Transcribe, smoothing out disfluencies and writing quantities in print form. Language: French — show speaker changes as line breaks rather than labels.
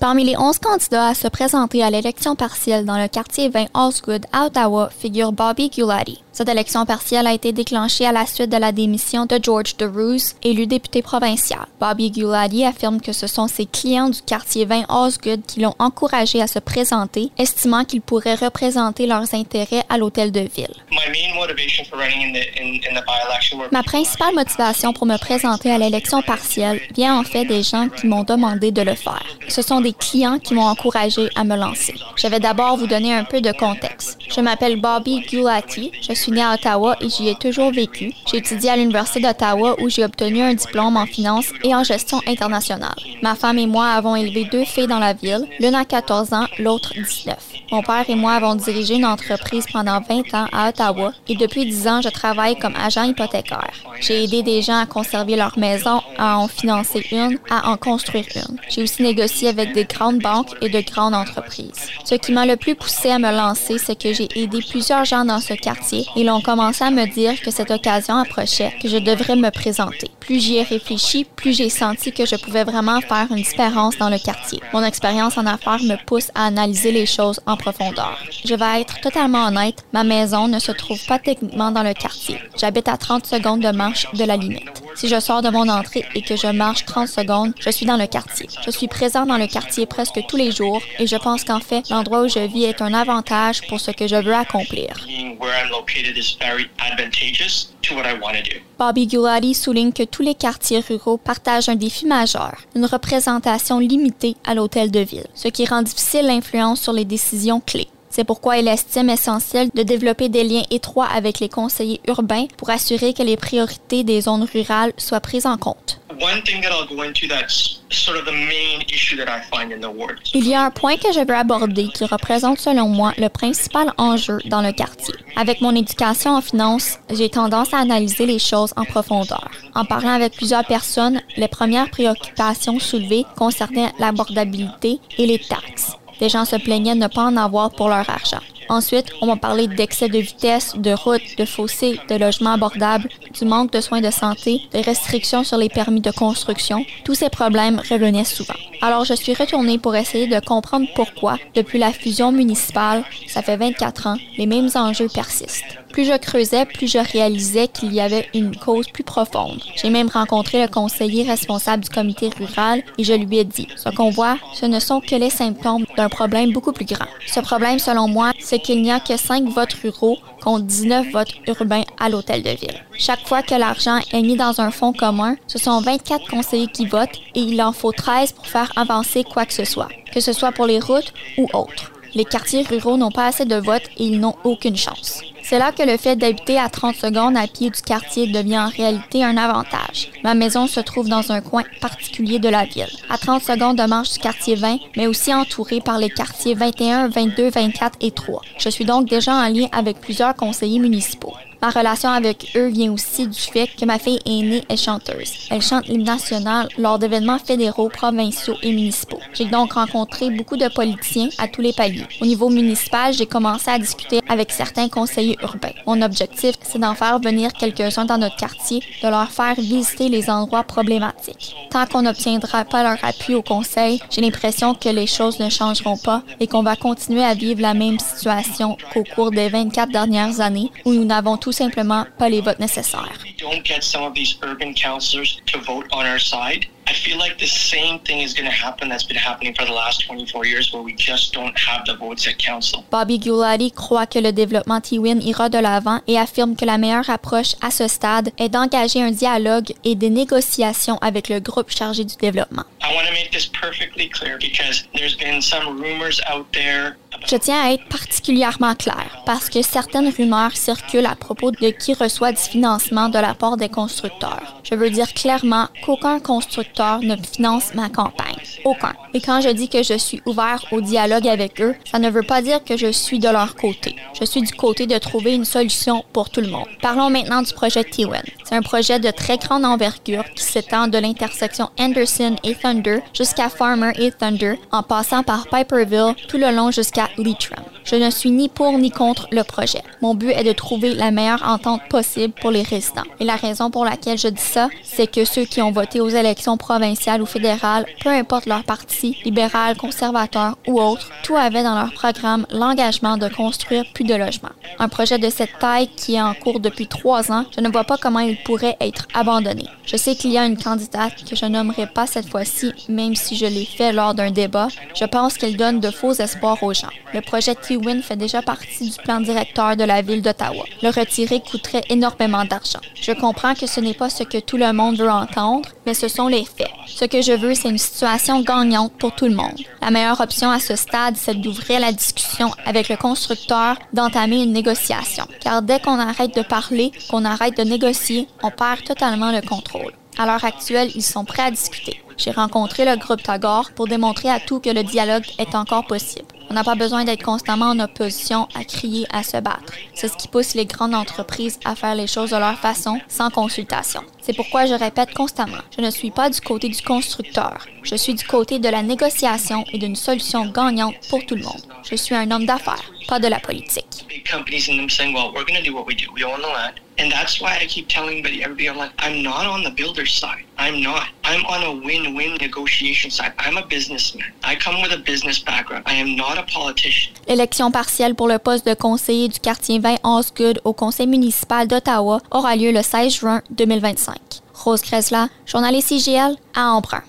Parmi les 11 candidats à se présenter à l'élection partielle dans le quartier 20 Osgood à Ottawa figure Bobby Gulati. Cette élection partielle a été déclenchée à la suite de la démission de George DeRose, élu député provincial. Bobby Gulati affirme que ce sont ses clients du quartier 20 Osgood qui l'ont encouragé à se présenter, estimant qu'il pourrait représenter leurs intérêts à l'hôtel de ville. Ma principale motivation pour me présenter à l'élection partielle vient en fait des gens qui m'ont demandé de le faire. Ce sont des clients qui m'ont encouragé à me lancer. Je vais d'abord vous donner un peu de contexte. Je m'appelle Bobby Gulati, je suis née à Ottawa et j'y ai toujours vécu. J'ai étudié à l'Université d'Ottawa où j'ai obtenu un diplôme en finance et en gestion internationale. Ma femme et moi avons élevé 2 filles dans la ville, l'une à 14 ans, l'autre 19. Mon père et moi avons dirigé une entreprise pendant 20 ans à Ottawa et depuis 10 ans, je travaille comme agent hypothécaire. J'ai aidé des gens à conserver leur maison, à en financer une, à en construire une. J'ai aussi négocié avec des grandes banques et de grandes entreprises. Ce qui m'a le plus poussé à me lancer, c'est que j'ai aidé plusieurs gens dans ce quartier et ils ont commencé à me dire que cette occasion approchait, que je devrais me présenter. Plus j'y ai réfléchi, plus j'ai senti que je pouvais vraiment faire une différence dans le quartier. Mon expérience en affaires me pousse à analyser les choses en profondeur. Je vais être totalement honnête, ma maison ne se trouve pas techniquement dans le quartier. J'habite à 30 secondes de marche de la limite. Si je sors de mon entrée et que je marche 30 secondes, je suis dans le quartier. Je suis présent dans le quartier presque tous les jours et je pense qu'en fait, l'endroit où je vis est un avantage pour ce que je veux accomplir. Bobby Gulati souligne que tous les quartiers ruraux partagent un défi majeur, une représentation limitée à l'hôtel de ville, ce qui rend difficile l'influence sur les décisions clés. C'est pourquoi il estime essentiel de développer des liens étroits avec les conseillers urbains pour assurer que les priorités des zones rurales soient prises en compte. Il y a un point que je veux aborder qui représente selon moi le principal enjeu dans le quartier. Avec mon éducation en finance, j'ai tendance à analyser les choses en profondeur. En parlant avec plusieurs personnes, les premières préoccupations soulevées concernaient l'abordabilité et les taxes. Des gens se plaignaient de ne pas en avoir pour leur argent. Ensuite, on m'a parlé d'excès de vitesse, de routes, de fossés, de logements abordables, du manque de soins de santé, des restrictions sur les permis de construction. Tous ces problèmes revenaient souvent. Alors, je suis retournée pour essayer de comprendre pourquoi, depuis la fusion municipale, ça fait 24 ans, les mêmes enjeux persistent. Plus je creusais, plus je réalisais qu'il y avait une cause plus profonde. J'ai même rencontré le conseiller responsable du comité rural et je lui ai dit « Ce qu'on voit, ce ne sont que les symptômes d'un problème beaucoup plus grand. Ce problème, selon moi, c'est qu'il n'y a que 5 votes ruraux contre 19 votes urbains à l'hôtel de ville. Chaque fois que l'argent est mis dans un fonds commun, ce sont 24 conseillers qui votent et il en faut 13 pour faire avancer quoi que ce soit pour les routes ou autres. Les quartiers ruraux n'ont pas assez de votes et ils n'ont aucune chance. C'est là que le fait d'habiter à 30 secondes à pied du quartier devient en réalité un avantage. Ma maison se trouve dans un coin particulier de la ville, à 30 secondes de marche du quartier 20, mais aussi entourée par les quartiers 21, 22, 24 et 3. Je suis donc déjà en lien avec plusieurs conseillers municipaux. Ma relation avec eux vient aussi du fait que ma fille aînée est chanteuse. Elle chante l'hymne national lors d'événements fédéraux, provinciaux et municipaux. J'ai donc rencontré beaucoup de politiciens à tous les paliers. Au niveau municipal, j'ai commencé à discuter avec certains conseillers urbains. Mon objectif, c'est d'en faire venir quelques-uns dans notre quartier, de leur faire visiter les endroits problématiques. Tant qu'on n'obtiendra pas leur appui au conseil, j'ai l'impression que les choses ne changeront pas et qu'on va continuer à vivre la même situation qu'au cours des 24 dernières années où nous n'avons tout simplement pas les votes nécessaires.
I feel like the same thing is going to happen that's been happening for the last 24 years where we just don't have the votes at council.
Bobby Gulati croit que le développement T-Win ira de l'avant et affirme que la meilleure approche à ce stade est d'engager un dialogue et des négociations avec le groupe chargé du développement.
I want to make this perfectly clear because there's been some rumors out there.
Je tiens à être particulièrement clair parce que certaines rumeurs circulent à propos de qui reçoit du financement de la part des constructeurs. Je veux dire clairement qu'aucun constructeur ne finance ma campagne. Aucun. Et quand je dis que je suis ouvert au dialogue avec eux, ça ne veut pas dire que je suis de leur côté. Je suis du côté de trouver une solution pour tout le monde. Parlons maintenant du projet T-Win. C'est un projet de très grande envergure qui s'étend de l'intersection Anderson et Thunder jusqu'à Farmer et Thunder, en passant par Piperville tout le long jusqu'à Leitrim. Je ne suis ni pour ni contre le projet. Mon but est de trouver la meilleure entente possible pour les résidents. Et la raison pour laquelle je dis ça, c'est que ceux qui ont voté aux élections provinciales ou fédérales, peu importe leur parti, libéral, conservateur ou autre, tout avait dans leur programme l'engagement de construire plus de logements. Un projet de cette taille qui est en cours depuis 3 ans, je ne vois pas comment il pourrait être abandonné. Je sais qu'il y a une candidate que je nommerai pas cette fois-ci, même si je l'ai fait lors d'un débat. Je pense qu'elle donne de faux espoirs aux gens. Le projet T-Win fait déjà partie du plan directeur de la ville d'Ottawa. Le retirer coûterait énormément d'argent. Je comprends que ce n'est pas ce que tout le monde veut entendre, mais ce sont les faits. Ce que je veux, c'est une situation gagnante pour tout le monde. La meilleure option à ce stade, c'est d'ouvrir la discussion avec le constructeur, d'entamer une négociation. Car dès qu'on arrête de parler, qu'on arrête de négocier, on perd totalement le contrôle. À l'heure actuelle, ils sont prêts à discuter. J'ai rencontré le groupe Tagore pour démontrer à tout que le dialogue est encore possible. On n'a pas besoin d'être constamment en opposition, à crier, à se battre. C'est ce qui pousse les grandes entreprises à faire les choses de leur façon, sans consultation. C'est pourquoi je répète constamment, je ne suis pas du côté du constructeur. Je suis du côté de la négociation et d'une solution gagnante pour tout le monde. Je suis un homme d'affaires, pas de la politique.
Big companies and them saying, well, we're going to do what we do. We own the land. And that's why I keep telling everybody online, I'm not on the builder's side. I'm not. I'm on a win-win negotiation side. I'm a businessman. I come with a business background. I am not a politician.
L'élection partielle pour le poste de conseiller du quartier 20 Osgood au conseil municipal d'Ottawa aura lieu le 16 juin 2025. Rose Grezla, journaliste CGL à Embrun.